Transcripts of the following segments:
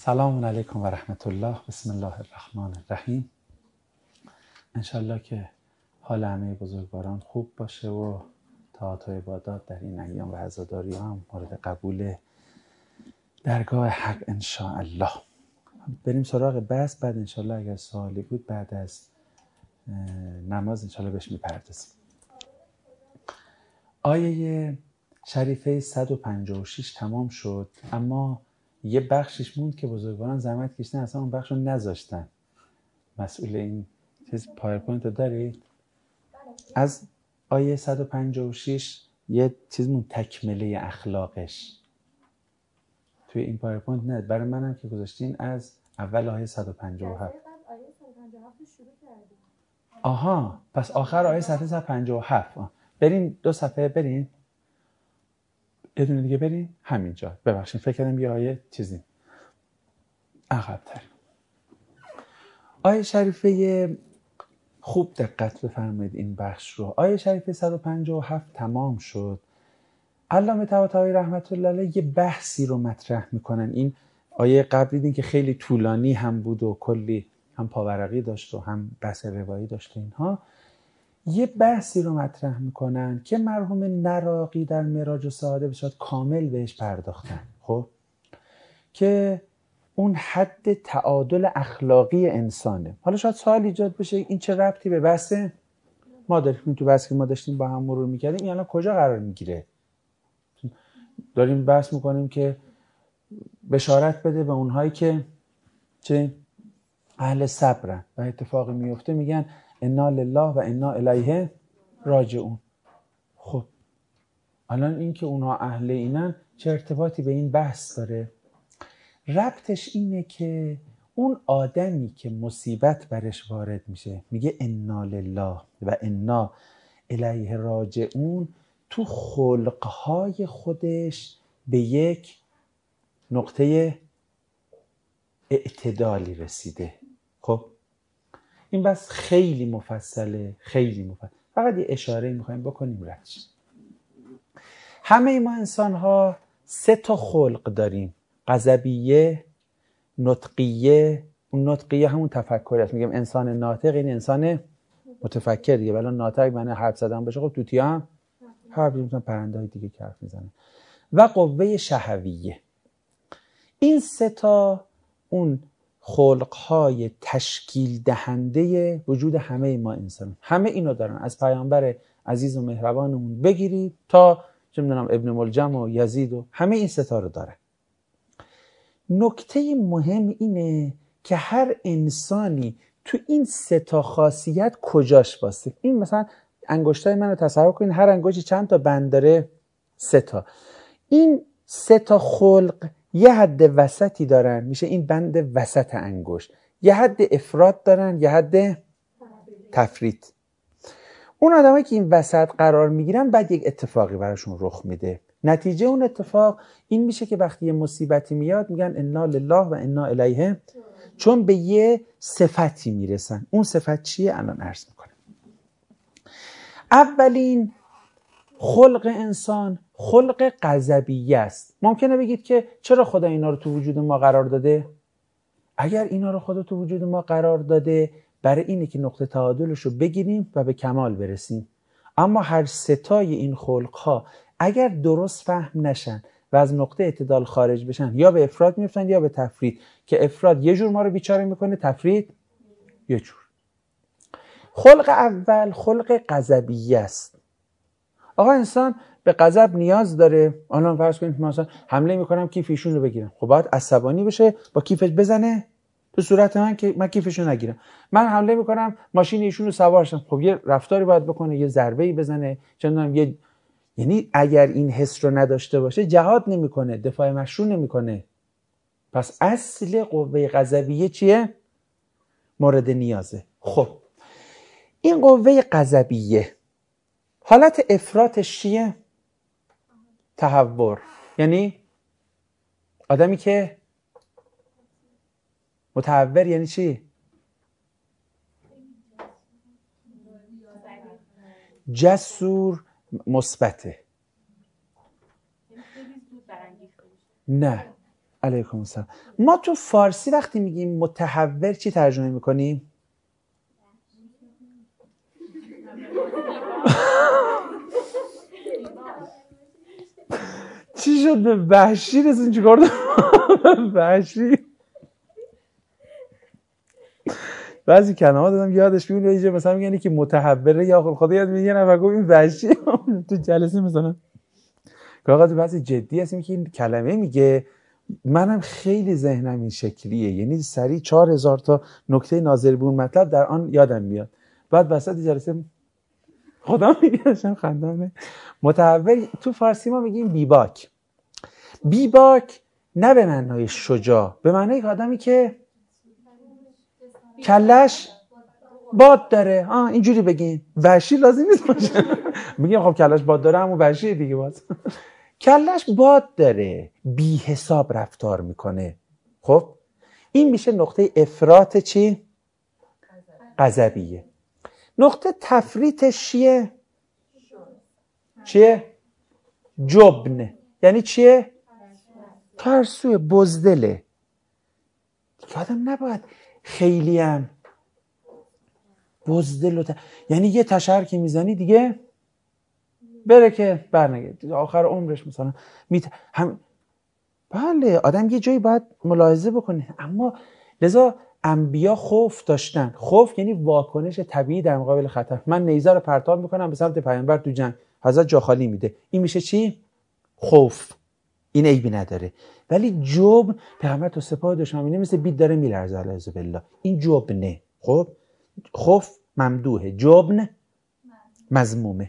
سلام علیکم و رحمت الله. بسم الله الرحمن الرحیم. انشالله که حال همه بزرگواران خوب باشه و طاعات و عبادات در این ایام و عزاداری هم مورد قبول درگاه حق انشاءالله. بریم سراغ بحث، بعد انشالله اگر سوالی بود بعد از نماز انشالله بهش میپردازیم. آیه شریفه 156 تمام شد، اما یه بخشش موند که بزرگواران زحمت کشیدن اصلا اون بخش رو نذاشتن. مسئول این چیز پاورپوینت رو دارید؟ از آیه 156 یه چیز موند، تکمله اخلاقش توی این پاورپوینت نه، برای منم که گذاشتین از اول آیه 157. آها، پس آخر آیه 157. برین 2 صفحه، برین یه دونه دیگه، برین همینجا. ببخشید فکر کردم یه آیه چیزی عقب‌تر. آیه شریفه خوب دقت بفرمایید این بخش رو. آیه شریفه 157 تمام شد. علامه طباطبایی رحمت الله علیه یه بحثی رو مطرح میکنن. این آیه قبل دیدین که خیلی طولانی هم بود و کلی هم پاورقی داشت و هم بحث روایی داشت. اینها یه بحثی رو مطرح میکنن که مرحوم نراقی در معراج السعاده به صورت کامل بهش پرداختن. خب که اون حد تعادل اخلاقی انسانه. حالا شاید سوال ایجاد بشه این چه ربطی به بحث ما داریم؟ تو بحثی که ما داشتیم با هم مرور میکردیم این الان کجا قرار میگیره؟ داریم بحث میکنیم که بشارت بده به اونهایی که چه اهل صبرن و اتفاقی میفته میگن انا لله و انا الیه راجعون. خب الان این که اونها اهل اینن چه ارتباطی به این بحث داره؟ ربطش اینه که اون آدمی که مصیبت برش وارد میشه میگه انا لله و انا الیه راجعون، تو خلقهای خودش به یک نقطه اعتدالی رسیده. خب این بس خیلی مفصله، خیلی مفصل. فقط یه اشاره میخوایم بکنیم ردش. همه ما انسان ها 3 خلق داریم: غضبیه، نطقیه. اون نطقیه همون تفکر است. میگم انسان ناطق این انسان متفکریه، ولی ناطق معنی حرف زدن باشه. خب توتیا هم حرف میزنن، پرنده های دیگه که حرف میزنن. و قوه شهویه. این 3 اون خلقهای تشکیل دهنده وجود همه ما انسان. همه اینو دارن، از پیامبر عزیز و مهربانمون بگیرید تا چه میدونم ابن ملجم و یزید و همه این 3 رو داره. نکته مهم اینه که هر انسانی تو این 3 خاصیت کجاش واسه. این مثلا انگشتای منو تصور کنین، هر انگشتی چند تا بند داره؟ 3. این 3 خلق یه حد وسطی دارن، میشه این بند وسط انگشت. یه حد افراط دارن، یه حد تفریط. اون آدمایی که این وسط قرار میگیرن بعد یک اتفاقی براشون رخ میده. نتیجه اون اتفاق این میشه که وقتی یه مصیبتی میاد میگن انا لله و انا الیه، چون به یه صفتی میرسن. اون صفت چیه؟ الان عرض میکنم. اولین خلق انسان خلق غضبیه است. ممکنه بگید که چرا خدا اینا رو تو وجود ما قرار داده؟ اگر اینا رو خدا تو وجود ما قرار داده برای اینه که نقطه تعادلش رو بگیریم و به کمال برسیم. اما هر 3 این خلقها اگر درست فهم نشن و از نقطه اعتدال خارج بشن، یا به افراط میفتن یا به تفرید، که افراط یه جور ما رو بیچاره میکنه، تفرید یه جور. خلق اول خلق غضبیه است. آقا انسان به غضب نیاز داره. الان فرض کنید مثلا حمله میکنم کیف ایشون رو بگیرم، خب باید عصبانی بشه با کیفش بزنه تو صورت من که من کیفشو نگیرم. من حمله میکنم ماشین ایشون رو سوار شم، خب یه رفتاری باید بکنه، یه ضربه‌ای بزنه، چندان یعنی اگر این حس رو نداشته باشه جهاد نمیکنه، دفاع مشروع نمیکنه. پس اصل قوه غضبیه چیه؟ مورد نیازه. خب این قوه غضبیه حالت افراطش چیه؟ تهور. یعنی آدمی که متهور یعنی چی؟ جسور، مثبته. نه علیکم السلام. ما تو فارسی وقتی میگیم متحور چی ترجمه میکنیم؟ چی شد به وحشی رسون؟ چیکار دارم وحشی؟ بعضی کلمات دادم یادش میونه یه مثلا میگن که متحوره یا خدا یاد میگه نفر گفت این وحشی تو جلسه مثلا کاغذ بعضی جدی هستیم که این کلمه میگه منم خیلی ذهنم این شکلیه، یعنی سریع 4000 تا نکته ناظر به اون مطلب در آن یادم میاد. بعد وسط جلسه خدا میگه خندم. متحول تو فارسی ما میگیم بیباک. بیباک نه به معنای شجاع، به معنای آدمی که کلش باد داره. اینجوری بگین. وحشی لازم نیست باشه. میگیم خب کلش باد داره همون وحشیه دیگه. باز کلش باد داره، بی حساب رفتار میکنه. خب این میشه نقطه افراط چی؟ غضبیه. نقطه تفریطش چیه؟ چیه؟ جبن. یعنی چیه؟ ترسوه، بزدله. دیگه آدم نباید خیلی هم بزدل یعنی یه تشر که میزنی دیگه بره که برنگه آخر عمرش مثلا بله آدم یه جایی باید ملاحظه بکنه. اما لذا انبیا خوف داشتن. خوف یعنی واکنش طبیعی در مقابل خطر. من نیزه رو پرتاب میکنم به سمت پیامبر تو جنگ، حضرت جا خالی میده. این میشه چی؟ خوف. این عیبی نداره. ولی جبن، پیامبر تو سپاه دشمن مثل بید داره میلرزه علیه بالله. این جبنه. خب خوف ممدوحه، جبن مذمومه.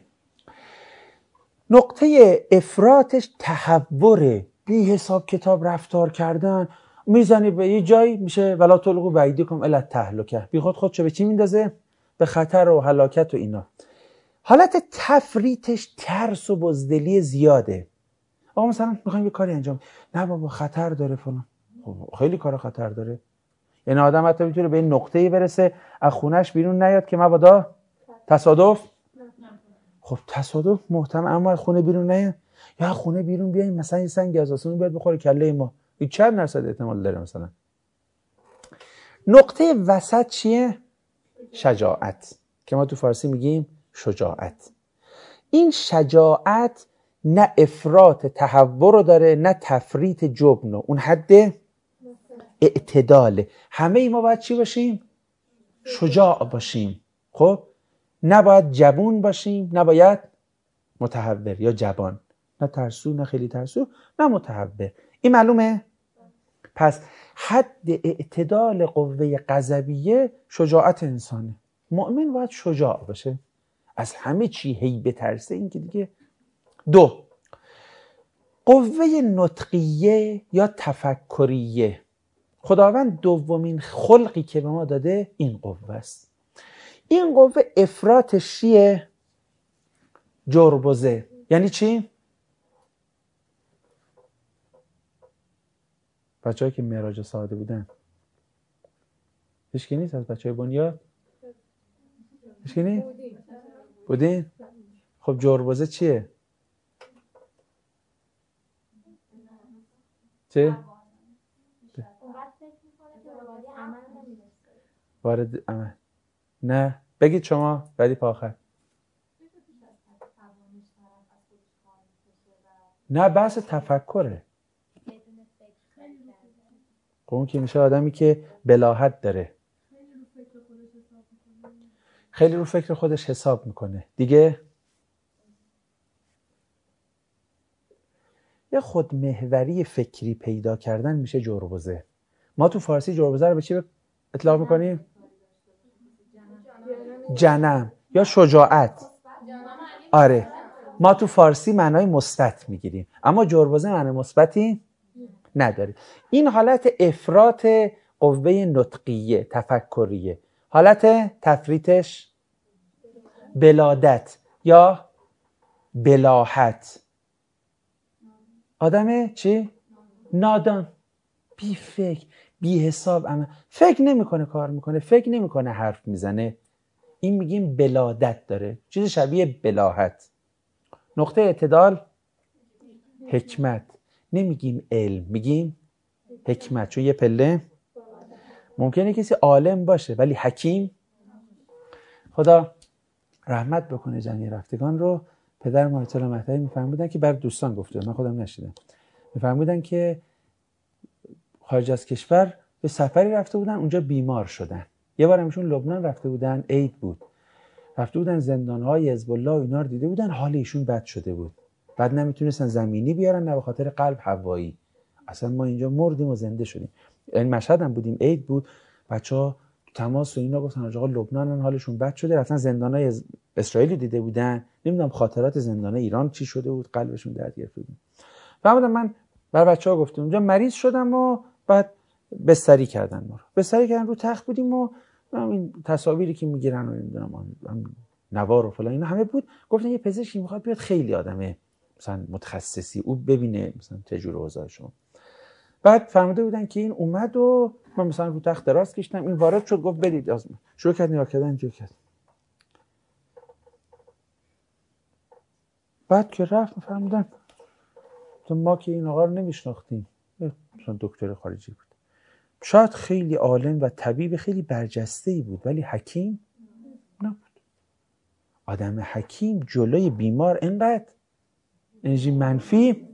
نقطه افراطش تهوره، بی حساب کتاب رفتار کردن. میزنی به یه جایی میشه ولا تلقوا بایدیکم الی التهلکه، بی خود چه به چی میندازه؟ به خطر و هلاکت و اینا. حالت تفریطش ترس و بزدلی زیاده. آقا مثلا میخوایم یه کاری انجام، نه بابا خطر داره فلان. خب خیلی کار خطر داره. یعنی آدم حتی میتونه به این نقطه‌ای برسه از خونش بیرون نیاد که مبادا تصادف. خب تصادف محتمل، اما از خونه بیرون نیاد. یا خونه بیرون بیایم مثلا یه سنگ از آسمون بیاد بخوره کله ما. این چند درصد احتمال داره مثلا؟ نقطه وسط چیه؟ شجاعت، که ما تو فارسی میگیم شجاعت. این شجاعت نه افراط تهور رو داره نه تفریط جبن. اون حد اعتداله. همه ای ما باید چی باشیم؟ شجاع باشیم. خب نباید جبون باشیم، نباید متهور یا جبان. نه ترسو نه خیلی ترسو نه متهور. این معلومه؟ پس حد اعتدال قوه غضبیه شجاعت انسانه. مؤمن باید شجاع باشه، از همه چی هی بترسه. این که دیگه. دو، قوه نطقیه یا تفکریه. خداوند دومین خلقی که به ما داده این قوه است. این قوه افراطش چیه؟ جربزه. یعنی چی؟ بچه‌ای که معراج ساده بودن هیچکی نیست از بچه‌های بنیاد؟ هیچکی نیست؟ بودین؟ خب جربزه چیه؟ چه؟ وارد عمل. نه بگید شما بعدی پا آخر. نه بحث تفکره. خب اون که میشه آدمی که بلاهت داره، خیلی رو فکر خودش حساب میکنه دیگه. یه خودمحوری فکری پیدا کردن میشه جربزه. ما تو فارسی جربزه رو به چی اطلاق میکنیم؟ جنم یا شجاعت. آره ما تو فارسی معنای مثبت میگیریم، اما جربزه معنای مثبتی نداره. این حالت افراط قوه نطقیه تفکریه. حالت تفریطش بلادت یا بلاحت. آدم چی؟ نادان، بی فکر، بی حساب، فکر نمیکنه کار میکنه، فکر نمیکنه حرف میزنه. این میگیم بلادت داره، چیز شبیه بلاحت. نقطه اعتدال حکمت. نمیگیم علم، میگیم حکمت، چون یه پله ممکنه کسی عالم باشه ولی حکیم. خدا رحمت بکنه جمعی رفتگان رو. پدر ما آیت الله مهدوی میفرمودن که بر دوستان گفته، من خودم نشیدم، میفرمودن که خارج از کشور به سفری رفته بودن، اونجا بیمار شدن. یه بار همشون لبنان رفته بودن، عید بود، رفته بودن زندان‌های حزب الله و اینا رو دیده بودن، حال ایشون بد شده بود، بعد نمیتونستن زمینی بیارن نه به خاطر قلب هوایی. اصلا ما اینجا مردیم و زنده شدیم. این مشهد هم بودیم، عید بود، بچه‌ها تماس و اینا گفتن آقا لبنانن حالشون بد شده، رفتن زندانای اسرائیل دیده بودن، نمیدونم خاطرات زندانای ایران چی شده بود، قلبشون درد گرفته بود. فهمیدم من برای بچه‌ها گفتم اونجا مریض شدم و بعد بستری کردن ما رو. بستری کردن رو تخت بودیم و این تصاویری که میگیرن و نمیدونم نوار و فلان اینا همه بود. گفتن یه پزشکی میخواد بیاد، خیلی آدمه مثلا متخصصی، او ببینه مثلا تجربه اوضاع شما. بعد فرموده بودن که این اومد و من مثلا رو تخت دراز کشیدم، این وارد شد گفت برید آزمون. شروع کرد نگاه کردن اینجوری کرد. بعد که رفت فرمودن ما که این آقا رو نمیشناختیم، مثلا دکتر خارجی بود، شاید خیلی عالم و طبیب خیلی برجسته‌ای بود ولی حکیم نبود. آدم حکیم جلوی بیمار اینقدر انرژی منفی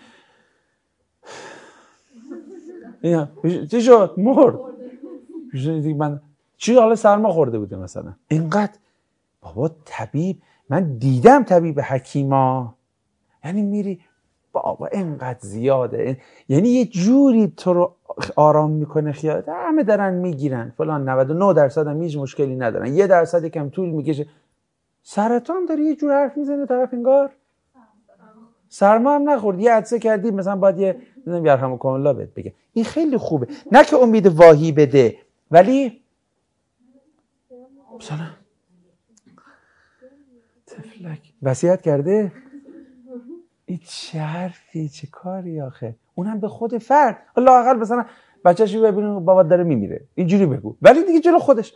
چی شد؟ مرد. من چی حالا سرما خورده بوده مثلا، اینقدر بابا طبیب، من دیدم طبیب حکیما، یعنی میری بابا اینقدر زیاده، یعنی یه جوری تو رو آرام میکنه، خیالت همه دارن میگیرن فلان، 99% هم هیچ مشکلی ندارن، 1% کم طول میکشه. سرطان داری یه جور حرف میزنه طرف انگار سرما هم نخورد، یه عدسه کردی مثلا باید یه یرحمکم الله بهت بگه. این خیلی خوبه، نه که امید واهی بده ولی مثلا تفلک وصیت کرده. این چه حرفی، چه کاری آخه، اونم به خود فرد. لااقل مثلا بچه‌ش ببینه بابا داره میمیره اینجوری بگو، ولی دیگه جلو خودش.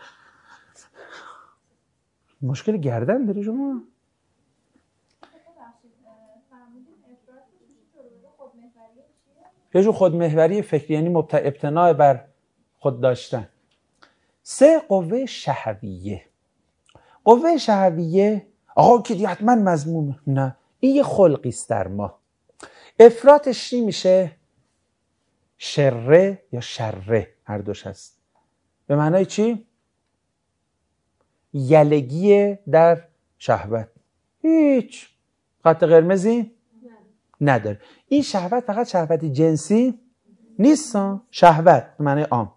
مشکل گردن داره شما. یه جور خودمحوری فکری، یعنی ابتناء بر خود داشتن. 3 قوه شهویه. قوه شهویه آقا که حتما مذمومه، نه، این یه خلقی است در ما. افراطش چی میشه؟ شره یا شره، هر دوش هست. به معنای چی؟ یلگی در شهوت، هیچ خط قرمزی نداره. این شهوت فقط شهوت جنسی نیست، شهوت به معنای عام.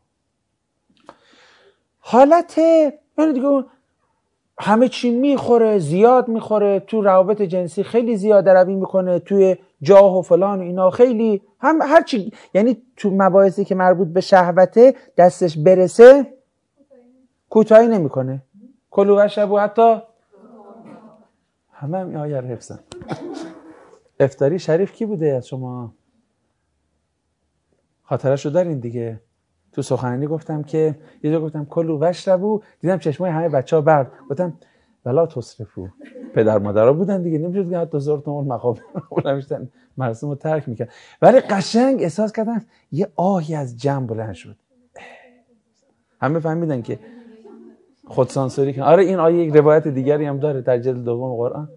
حالت یعنی دیگه همه چی میخوره، زیاد میخوره، تو روابط جنسی خیلی زیاده روی میکنه، توی جاه و فلان اینا خیلی هم هر چی، یعنی تو مباحثی که مربوط به شهوته دستش برسه کوتاهی نمیکنه. کلو و شبو حتی همه آیه حفظن. افطاری شریف کی بوده از شما؟ خاطرشو دارین دیگه. تو سخنرانی گفتم که یه جا گفتم کلو و شبو، دیدم چشمای همه بچه‌ها برد، گفتم ولا تصرفو. پدر مادرها بودن دیگه، نمیشد که حتی زورتون مقام اونم مراسمو ترک میکرد، ولی قشنگ احساس کردم یه آهی از جنب بلند شد. همه فهمیدن که خودسانسوری کن. آره این آیه یک روایت دیگری هم داره در جلد دوم قرآن.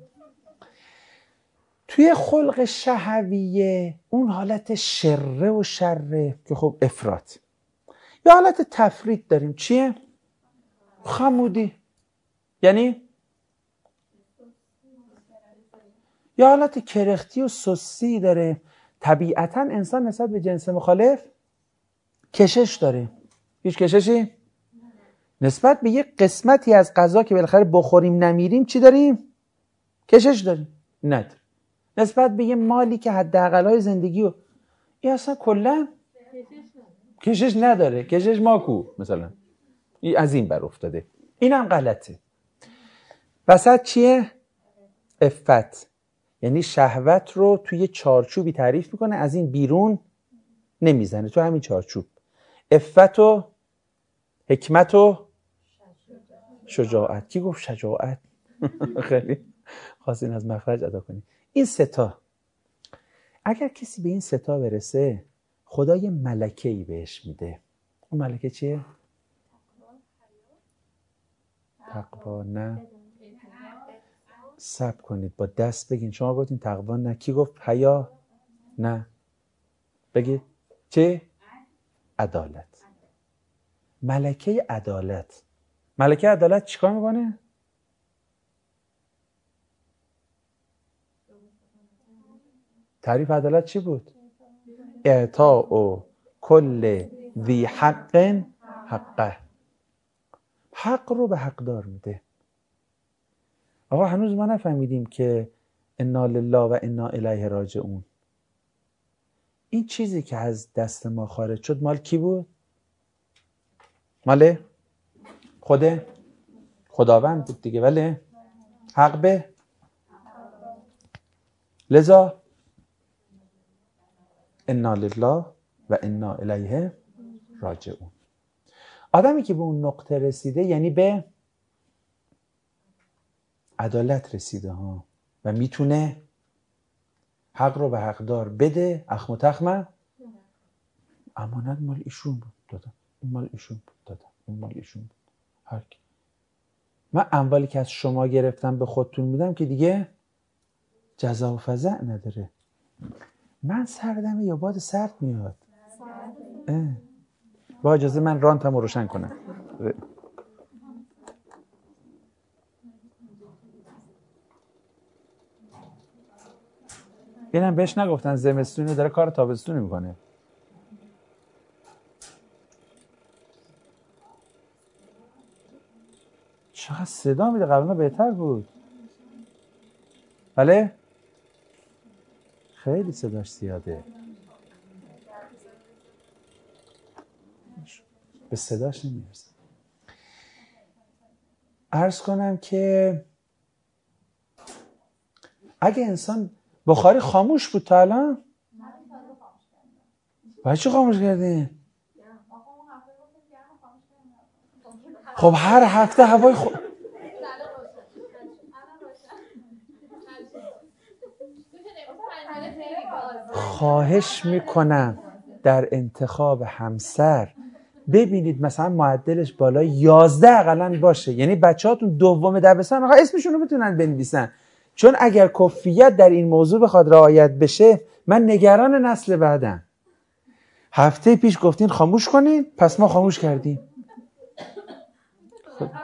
توی خلق شهویه اون حالت شره و شره که خب افراط، یا حالت تفرید داریم. چیه؟ خمودی، یعنی یا حالت کرختی و سستی داره. طبیعتا انسان نسبت به جنس مخالف کشش داره. هیچ کششی؟ نسبت به یک قسمتی از غذا که بالاخره بخوریم نمیریم چی داریم؟ کشش داریم؟ نداریم. نسبت به یه مالی که حداقل‌های زندگی و این اصلا کلا کشش نداره. کشش ماکو مثلا این از این بر افتاده. اینم غلطه. وسط چیه؟ عفت، یعنی شهوت رو توی چارچوبی تعریف میکنه، از این بیرون نمیزنه، تو همین چارچوب. عفت و حکمت و شجاعت. کی گفت شجاعت؟ خیلی خواستین از مخرج ادا کنی. این 3 تا اگر کسی به این 3 تا برسه خدا یه ملکه‌ای بهش میده. اون ملکه چیه؟ تقوا نه. صبر کنید با دست بگین. شما گفتین تقوا نه، کی گفت حیا؟ نه، بگید چه؟ عدالت. ملکه عدالت. ملکه عدالت چیکار میکنه؟ تعریف عدالت چی بود؟ اعطاء کل ذی حق حقه. حق رو به حقدار میده. آقا هنوز ما نفهمیدیم که انا لله و انا الیه راجعون. این چیزی که از دست ما خارج شد مال کی بود؟ مال خداوند بود دیگه. ولی حق به لذا انا لله و انا الیه راجعون. آدمی که به اون نقطه رسیده یعنی به عدالت رسیده ها و میتونه حق رو به حقدار بده. اخم و تخمه امانت مال ایشون بود دادم، این مال ایشون بود دادم، این مال ایشون بود. هر کی من اموالی که از شما گرفتم به خودتون میدم که دیگه جزا و فزع نداره. من سردمه یا باد سرد میاد؟ با اجازه من رانتم رو روشن کنم. اینم بهش نگفتن زمستونی داره کار تابستونی میکنه. چقدر صدا میده، قبلا بهتر بود. بله؟ خیلی صداش زیاده. به صداش نمیرسه. عرض کنم که اگه انسان بخاری خاموش بود تا الان، باید چی خاموش کردین؟ خب هر هفته هوای خواهش میکنم در انتخاب همسر ببینید مثلا معدلش بالای 11 اقلن باشه. یعنی بچه‌هاتون دوم دبستان آقا اسمشون رو بتونن بنویسن. چون اگر کفیت در این موضوع بخواد رعایت بشه من نگران نسل بعدم. هفته پیش گفتین خاموش کنین، پس ما خاموش کردیم. خب.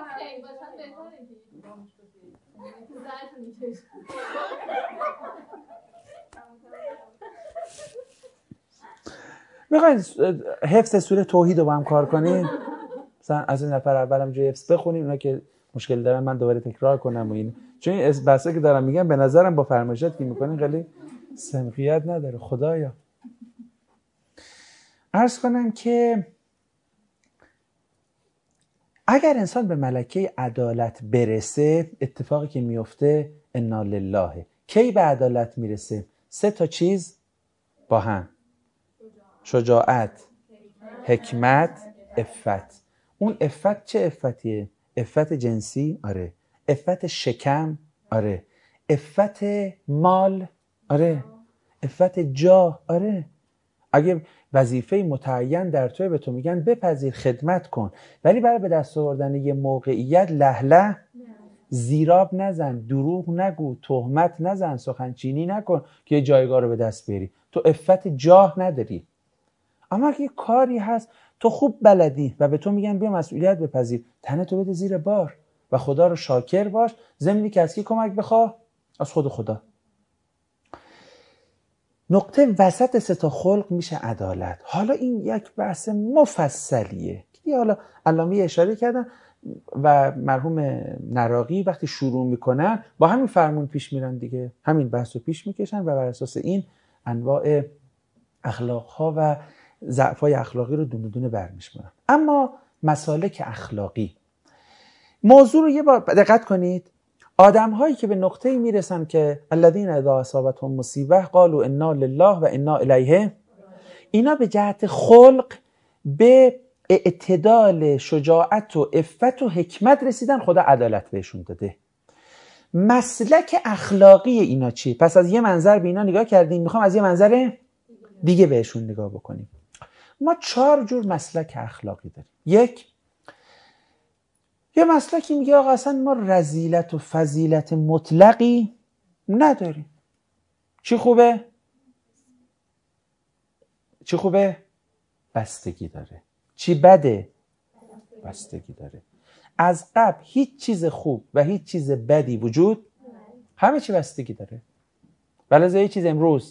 میخواین حفظ سوره توحید رو با هم کار کنین؟ مثلا از این نفر اولم جای حفظ بخونیم، اونا که مشکل دارن من دوباره تکرار کنم و این. چون این بحثا که دارم میگم به نظرم با فرمایشات که میکنین خیلی سمقیت نداره. خدایا عرض کنم که اگر انسان به ملکه عدالت برسه، اتفاقی که میفته انا لله. کی به عدالت میرسه؟ 3 تا چیز با هم: شجاعت، حکمت، عفت. اون عفت چه عفتیه؟ عفت جنسی؟ آره. عفت شکم؟ آره. عفت مال؟ آره. عفت جاه؟ آره. اگه وظیفه متعین در توی به تو میگن بپذیر، خدمت کن، ولی برای به دست آوردن یه موقعیت لهله زیراب نزن، دروغ نگو، تهمت نزن، سخنچینی نکن که یه جایگاه رو به دست بیاری. تو عفت جاه نداری. اما اگه کاری هست تو خوب بلدی و به تو میگن بیا مسئولیت بپذیر، تنتو بده زیر بار و خدا رو شاکر باش. ضمنی که از کی کمک بخواه؟ از خود خدا. نقطه وسط 3 تا خلق میشه عدالت. حالا این یک بحث مفصلیه که حالا علامه اشاره کردن و مرحوم نراقی وقتی شروع میکنن با همین فرمون پیش میرن دیگه، همین بحث رو پیش میکشن و بر اساس این انواع اخلاقها و ضعف‌های اخلاقی رو دونه دونه برمی‌شمارن. اما مسالک اخلاقی موضوع رو یه بار دقت کنید. آدم‌هایی که به نقطه‌ای میرسن که الذین اذا اصابتهم مصیبه قالوا انا لله و انا الیه، اینا به جهت خلق به اعتدال، شجاعت و عفت و حکمت رسیدن. خدا عدالت بهشون داده. مسلک اخلاقی اینا چیه؟ پس از یه منظر به اینا نگاه کردیم، میخوام از یه منظر دیگه بهشون نگاه بکنیم. ما 4 جور مسلک اخلاقی داریم. یه مسلکی میگه آقا اصلا ما رذیلت و فضیلت مطلقی نداریم. چی خوبه؟ بستگی داره. چی بده؟ بستگی داره. از قبل هیچ چیز خوب و هیچ چیز بدی وجود، همه چی بستگی داره. ولی یه چیز امروز،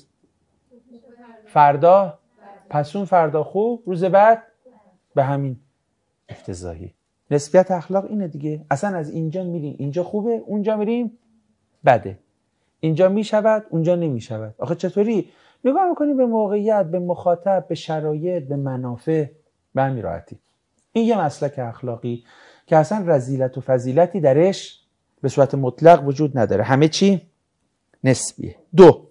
فردا، پسون فردا خوب، روز بعد به همین افتضاحی. نسبیت اخلاق اینه دیگه. اصلا از اینجا میریم اینجا خوبه، اونجا میریم بده. اینجا میشود، اونجا نمیشود. آخه چطوری؟ نگاه میکنیم به موقعیت، به مخاطب، به شرایط، به منافع، به همین راحتی. این یه مسلک اخلاقی که اصلا رذیلت و فضیلتی درش به صورت مطلق وجود نداره. همه چی نسبیه. 2،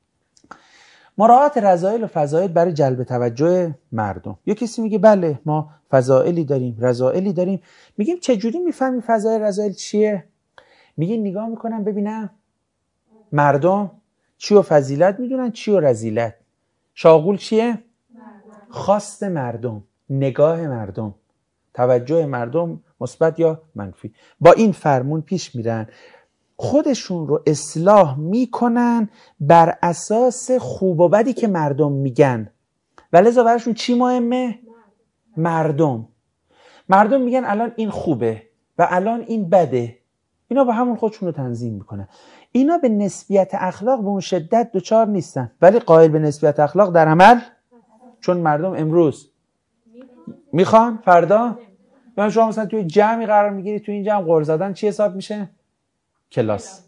مراعات رذایل و فضایل برای جلب توجه مردم. یه کسی میگه بله ما فضائلی داریم، رذایلی داریم. میگیم چجوری میفهمی فضایل رذایل چیه؟ میگه نگاه میکنم ببینم مردم چی و فضیلت میدونن، چی و رذیلت. شاغول چیه؟ خواست مردم، نگاه مردم، توجه مردم مثبت یا منفی. با این فرمون پیش میرن، خودشون رو اصلاح میکنن بر اساس خوب و بدی که مردم میگن. ولذا براشون چی مهمه؟ مردم میگن الان این خوبه و الان این بده. اینا با همون خودشون رو تنظیم میکنن. اینا به نسبیت اخلاق به اون شدت دوچار نیستن، ولی قائل به نسبیت اخلاق در عمل. چون مردم امروز میخوان، فردا من شما مثلا توی جمعی قرار میگیری، توی این جمع قرض زدن چی حساب میشه؟ کلاس.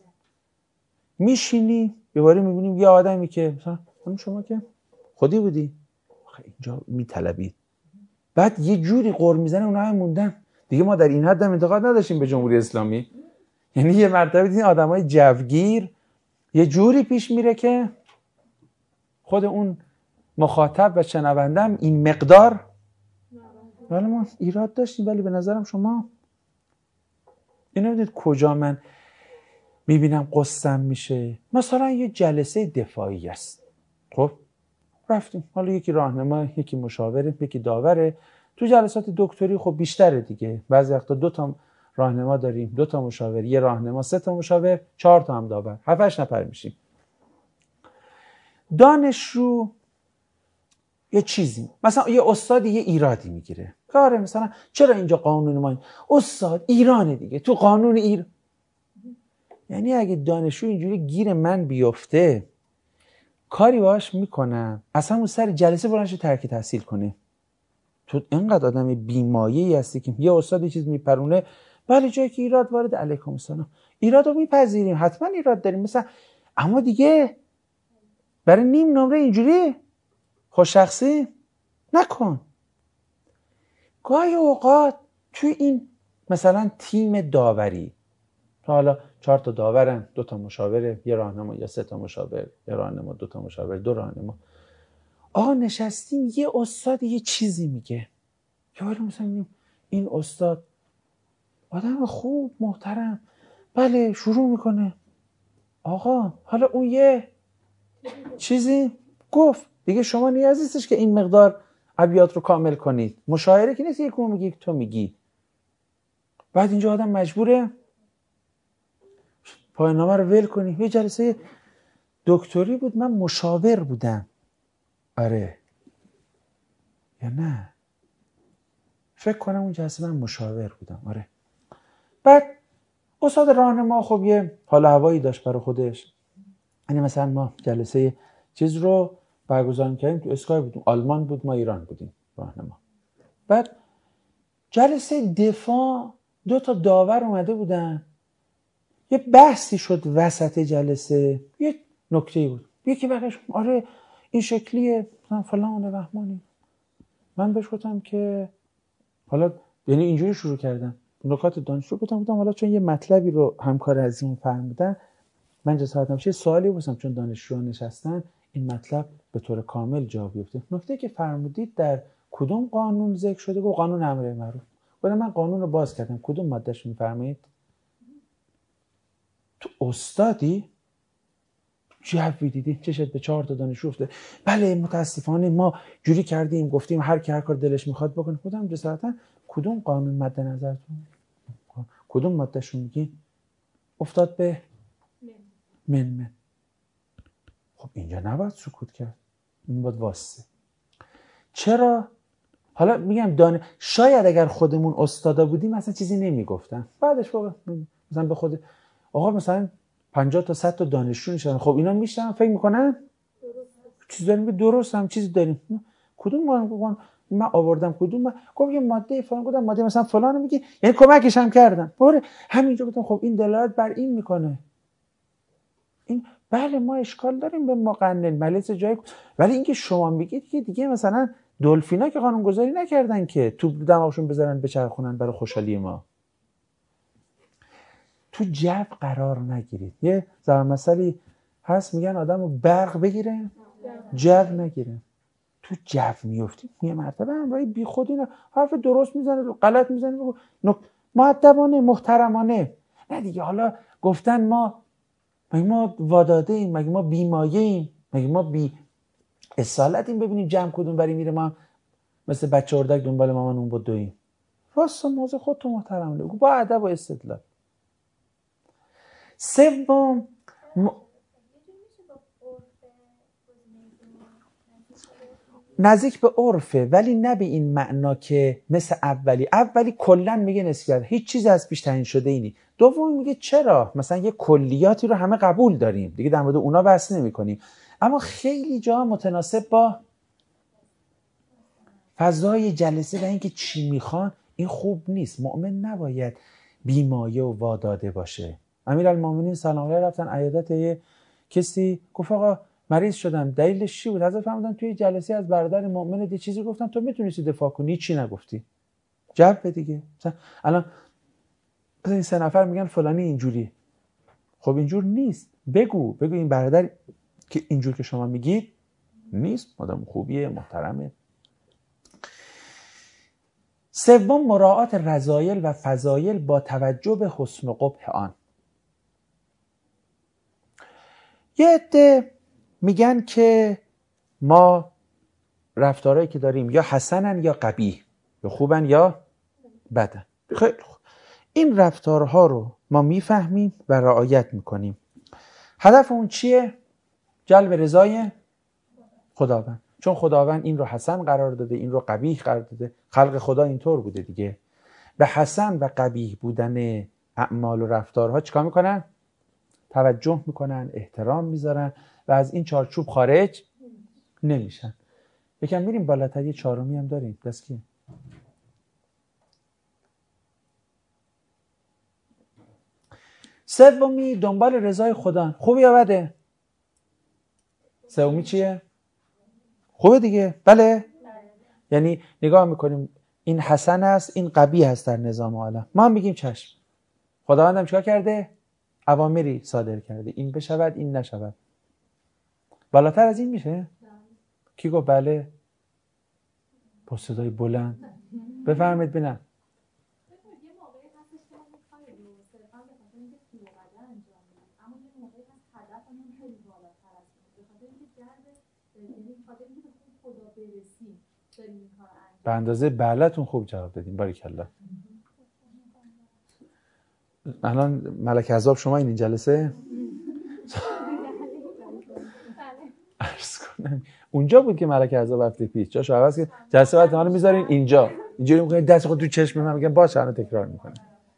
میشینی یه باری میبینیم یه آدمی که مثلا شما که خودی بودی اینجا میطلبید، بعد یه جوری قر میزنه اونا هم موندن دیگه. ما در این حد هم انتقاد نداشتیم به جمهوری اسلامی. یعنی یه مرتبه دیدین آدمای جوگیر یه جوری پیش میره که خود اون مخاطب و شنونده هم این مقدار ولی ما ایراد داشتیم. ولی به نظرم شما اینو بدید کجا من میبینم قصم میشه. مثلا یه جلسه دفاعی است، خب رفتیم، حالا یکی راهنما، یکی مشاوره، یکی داوره. تو جلسات دکتری خب بیشتره دیگه، بعضی وقتا 2 تا راهنما داریم، 2 تا مشاور، یه راهنما، 3 تا مشاور، 4 تا هم داور، 7-8 نفر میشیم. دانشجو یه چیزی، مثلا یه استاد یه ایرادی میگیره، کاره مثلا چرا اینجا قانون ما استاد ایرانه دیگه، تو قانون یعنی اگه دانشجو اینجوری گیر من بیفته کاری باش میکنم اصلا اون سر جلسه برنش ترک تحصیل کنه. تو اینقدر آدم بیمایه‌ای هستی که یه استاد یه چیز میپرونه، ولی جایی که ایراد وارد، علیکم السلام، ایراد رو میپذیریم، حتما ایراد داریم مثلا، اما دیگه برای نیم نمره اینجوری خوش شخصی نکن. گاهی اوقات توی این مثلا تیم داوری، حالا 4 تا داورن، 2 تا مشاوره، یه راهنما یا 3 تا مشاور، یه راهنما، 2 تا مشاور، 2 راهنما. آقا نشستیم یه استاد یه چیزی میگه، یا ولی مثلا این استاد آدم خوب محترم، بله شروع میکنه، آقا حالا اون یه چیزی گفت دیگه، شما نیاز نیستش که این مقدار ابیات رو کامل کنید. مشاعره که نیست یکو میگی تو میگی. بعد اینجا آدم مجبوره پایان‌نامه رو ول کنی. یه جلسه دکتری بود، من مشاور بودم. آره یا نه؟ فکر کنم اون جلسه من مشاور بودم. آره. بعد استاد راهنما خب یه حال هوایی داشت برای خودش. یعنی مثلا ما جلسه چیز رو برگزار کردیم تو اسکای بودیم، آلمان بود، ما ایران بودیم راهنما. بعد جلسه دفاع 2 تا داور اومده بودن، یه بحثی شد وسط جلسه، یه نکته‌ای بود، یکی بقیش آره این شکلیه فلان و بهمانی. من بهش گفتم که حالا یعنی اینجوری شروع کردم نکات دانشجو گفتم حالا چون یه مطلبی رو همکار عزیزمون فرمودن من جسارت نمیشه سوالی بپرسم، چون دانشجو نشستن این مطلب به طور کامل جا بیفته. نکته که فرمودید در کدوم قانون ذکر شده؟ گفت قانون امر معروف. گفتم من قانون رو باز کردم، کدوم ماده‌اش میفرمایید؟ تو استادی؟ جوی دیدی چشت به 4 تا دانشجو افته. بله متاسفانه ما جوری کردیم گفتیم هر کی هر کار دلش میخواد بکنه. خودم جسارتا کدوم قانون مد نظرتون؟ کدوم مادهشو میگی؟ افتاد به من. خب اینجا نباید سکوت کرد، این باید واسه. چرا؟ حالا میگم شاید اگر خودمون استادا بودیم مثلا چیزی نمیگفتن. بعدش مثلا به خود آقا مثلا 50 تا 100 تا دانشجو نشدن، خب اینا میشنن فکر میکنن چیز داریم که درست هم چیزی داریم. کدوم من آوردم کدوم گفت یه ماده فلان، گفتم ماده مثلا فلانو میگی، یعنی کمکش هم کردم. باره همینجا گفتم خب این دلالت بر این میکنه. این بله ما اشکال داریم به مقنن ملیس جای، ولی اینکه شما میگید که دیگه مثلا دلفینا که قانون گذاری نکردن که توپ دماغشون بزنن بچرخونن برای خوشحالی ما. تو جو قرار نگیرید. یه ضرب مثلی هست میگن آدمو برق بگیره جو نگیره. تو جو میافتید یه مرتبه همراهی بی خود اینا حرف درست میزنه غلط میزنه مؤدبانه محترمانه. نه دیگه حالا گفتن مگه ما واداده ایم، مگه ما بیمایه ایم، مگه ما بی اصالتیم ببینیم جمع کدوم بری میره ما مثل بچه اردک دنبال مامان اون بدویم. واسه موضوع خودتو محترم بگو با ادب و استدلال. سوم نزدیک به عرفه، ولی نه به این معنا که مثل اولی کلا میگه نسبیت هیچ چیز از پیش تعیین شده ای نی. دوم میگه چرا مثلا یه کلیاتی رو همه قبول داریم دیگه در مورد اونا بحث نمی‌کنیم، اما خیلی جا متناسب با فضای جلسه و اینکه چی میخوان این خوب نیست. مؤمن نباید بیمایه و واداده باشه. امیرالمومنین سلام الله رفتن عیادت یه کسی، گفت آقا مریض شدم، دلیلش چی بود؟ حضرت فرمودن توی جلسه از برادر مؤمن یه چیزی گفتن تو میتونستی دفاع کنی، چی نگفتی؟ جواب دیگه. مثلا الان این 3 نفر میگن فلانی اینجوری، خب اینجور نیست، بگو این برادر که اینجور که شما میگید نیست، آدم خوبیه محترمه. سوم مراعات رذایل و فضایل با توجه به حسن و قبح آن. یه عده میگن که ما رفتارهایی که داریم یا حسنن یا قبیح، یا خوبن یا بدن. خیلی خوب، این رفتارها رو ما میفهمیم و رعایت میکنیم. هدف اون چیه؟ جلب رضای خداوند، چون خداوند این رو حسن قرار داده این رو قبیح قرار داده. خلق خدا اینطور بوده دیگه. به حسن و قبیح بودن اعمال و رفتارها چیکار میکنن؟ توجه میکنن، احترام میذارن و از این چارچوب خارج نمیشن. یکم میریم بالاتر، یه 4می هم داریم. دست کیه؟ سومی دنبال رضای خدا. خوبه یا بده؟ سومی چیه؟ خوبه دیگه. بله؟ یعنی نگاه میکنیم این حسن است این قبیح است در نظام عالم، ما هم میگیم چشم. خداوند هم چیکار کرده؟ اوامری صادر کرده، این بشود این نشود. بالاتر از این میشه؟ کی گفت بله؟ با صدای بلند بفرمایید ببینم. به اندازه بلتون خوب جواب دادیم، باریکلا. الان ملک عذاب شما این جلسه عرض کنم اونجا بود که ملک عذاب هفته پیش جاشو عوض کرد، جلسه بعد حالا میذارین اینجا، اینجوری میکنین دست خود تو چشم من، میگم باشه الان تکرار میکنم.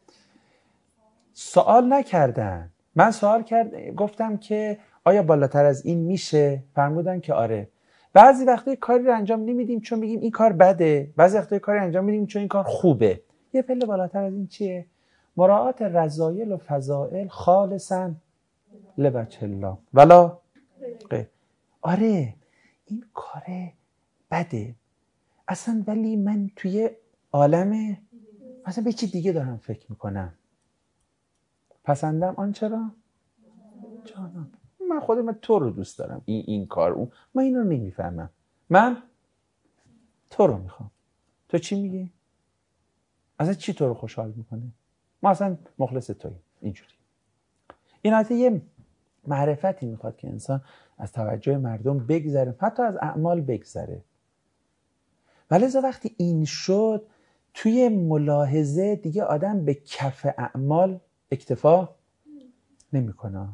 سوال نکردن، من سوال گفتم که آیا بالاتر از این میشه؟ فرمودن که آره. بعضی وقتا کاری رو انجام نمیدیم چون میگیم این کار بده، بعضی وقتا کاری انجام میدیم چون این کار خوبه. یه پله بالاتر از این چیه؟ مراعات رذایل و فضائل خالصا لوجه الله ولا غیر. آره این کار بده اصلا، ولی من توی عالم مثلا به چی دیگه دارم فکر میکنم، پسندم آن چرا؟ جانم من خودم تو رو دوست دارم، این کار اون، من این رو نمیفهمم، من تو رو میخوام. تو چی میگی؟ اصلا چی تو رو خوشحال میکنه؟ ما اصلا مخلص توییم. اینجوری این حالت یه معرفتی میخواد که انسان از توجه مردم بگذره، حتی از اعمال بگذره. ولی وقتی این شد، توی ملاحظه دیگه آدم به کف اعمال اکتفا نمیکنه.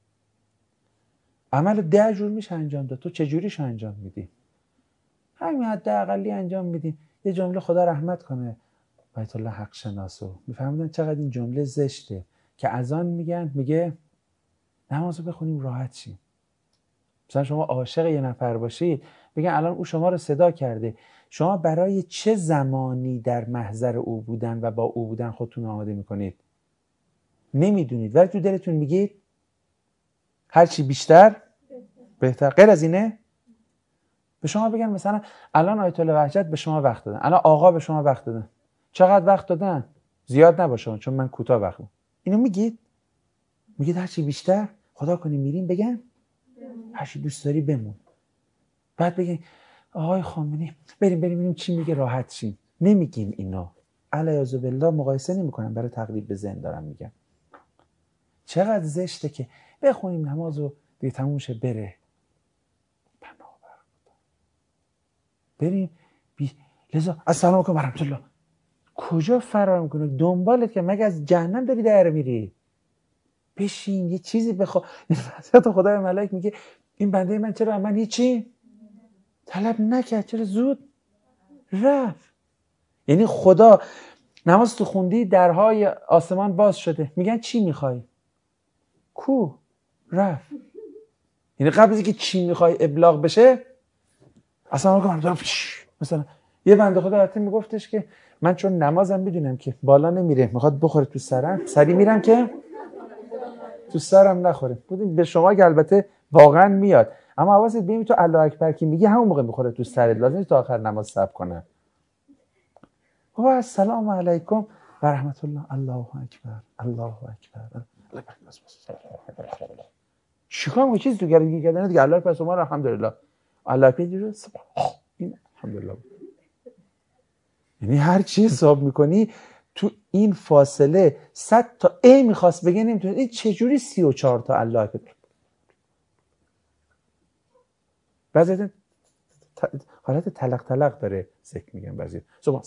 عمل 10 جور میشه انجام داد، تو چجوریش انجام میدی؟ همین حداقلی انجام میدی. یه جمله خدا رحمت کنه بیت الله حق شناسو میفهمیدن چقدر این جمله زشته که اذان میگه نمازو بخونیم راحت شیم. مثلا شما عاشق یه نفر باشید، بگن الان او شما رو صدا کرده، شما برای چه زمانی در محضر او بودن و با او بودن خودتون آماده میکنید؟ نمیدونید، ولی تو دلتون میگید هرچی بیشتر بهتر. غیر از اینه؟ به شما بگن مثلا الان آیت الله وحجت به شما وقت دادن، الان آقا به شما وقت دادن، چقدر وقت دادن؟ زیاد نباشه چون من کوتاه وقت دادم. اینو میگید هرچی بیشتر، خدا کنه میریم بگن هرچی دوست داری بمون. بعد بگین آقای خامنه‌ای بریم ببینیم چی میگه راحت شیم. نمیگیم اینا. علیاذ بالله مقایسه نمیکنم، برای تقریب به ذهن دارم میگم. چقدر زشته که بخونیم نمازو دیگه تموم شه بره. بریم لذا السلام علیکم و رحمت الله. کجا فرار میکنه؟ دنبالت که مگه از جهنم داری در میری؟ بشین یه چیزی بخوا. حضرت خدای ملائک میگه این بنده من چرا من هیچی طلب نکرد، چرا زود رفت؟ یعنی خدا نماز تو خوندی درهای آسمان باز شده، میگن چی میخوای؟ کو رفت. یعنی قبل از اینکه چی میخوای ابلاغ بشه اصلا مثلا یه بنده خدا حتی میگفتش که من چون نمازم میدونم که بالا نمیره، میخواد بخوره تو سرم، سری میرم که تو سرم نخوره. بودیم به شما که البته واقعا میاد، اما حواست ببین تو الله اکبر که میگی همون موقع میخوره تو سرت، لازم نیست تا آخر نماز صبر کنه. و السلام علیکم و رحمت الله. الله اکبر الله اکبر. چیکار میگی؟ چیزی تو گردگی کردن دیگه. الله پس ما الحمدلله الله پیجو این الحمدلله. یعنی هر چی حساب میکنی تو این فاصله 100 تا ای میخواست بگه نمیتونه. این چجوری 34 تا الله اکبر؟ بعضی حالت تلق تلق داره ذکر میگن بعضی. سبحان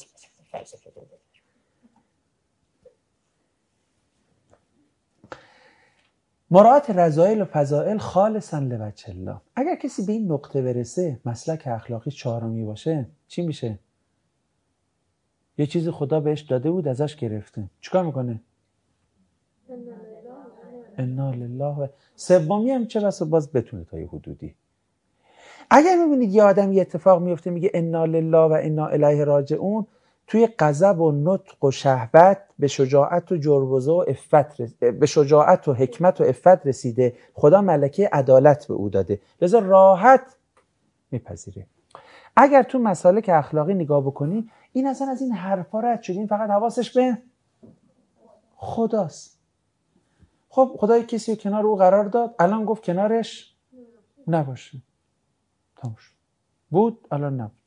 مراعات رذایل و فضائل خالصا لوجه الله. اگر کسی به این نقطه برسه، مسلک اخلاقی چهارمی باشه، چی میشه؟ یه چیزی خدا بهش داده بود ازش گرفته، چیکار میکنه؟ انا لله. سومی هم چه بسا باز بتونه تا یه حدودی. اگر میبینید یه آدم یه اتفاق میفته میگه انا لله و انا الیه راجعون، توی غضب و نطق و شهوت به شجاعت و جربزه و عفت به شجاعت و حکمت و عفت رسیده، خدا ملکه عدالت به او داده، لذا راحت میپذیره. اگر تو مسالک اخلاقی نگاه بکنی، این اصلا از این حرفا رد شد، این فقط حواسش به خداست. خب خدای کسی رو کنار او قرار داد، الان گفت کنارش نباشه، تموم شد. بود الان نبود.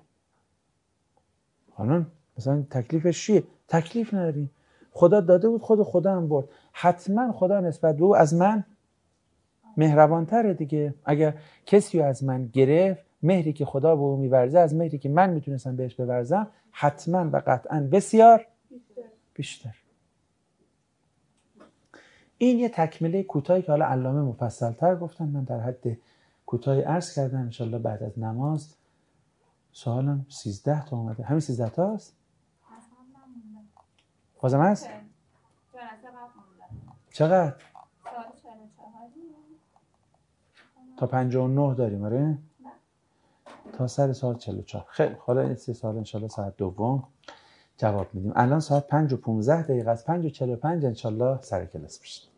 الان مثلا تکلیفش چیه؟ تکلیف نداری. خدا داده بود، خدا هم برد. حتما خدا نسبت به او از من مهربان‌تره دیگه. اگر کسی رو از من گرفت، مهری که خدا به او می‌ورزه از مهری که من میتونستم بهش بورزم حتما و قطعا بسیار بیشتر. این یه تکمله کوتاهی که حالا علامه مفصل‌تر گفتن، من در حد کوتاهی عرض کردم. ان شاءالله بعد از نماز سوالم 13 تا اومده. همین 13 تاست؟ بازم هست؟ چقدر؟ تا 59 داریم. آره؟ تا سر سال 44. خیلی حالا این 3 سال ان شاءالله ساعت دوم جواب میدیم. الان ساعت 5:15 است. 5:45 ان شاءالله سر کلاس میشیم.